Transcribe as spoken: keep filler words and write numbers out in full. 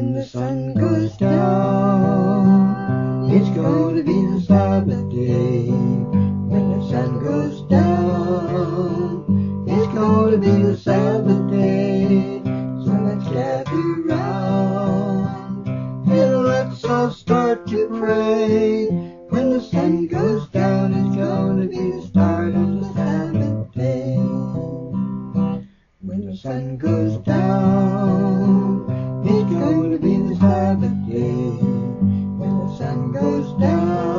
When the sun goes down, it's going to be the Sabbath day. When the sun goes down, it's going to be the Sabbath day. So let's gather round and let's all start to pray. When the sun goes down, it's going to be the start of the Sabbath day. When the sun goes down, it's going to be the Sabbath day. When the sun goes down,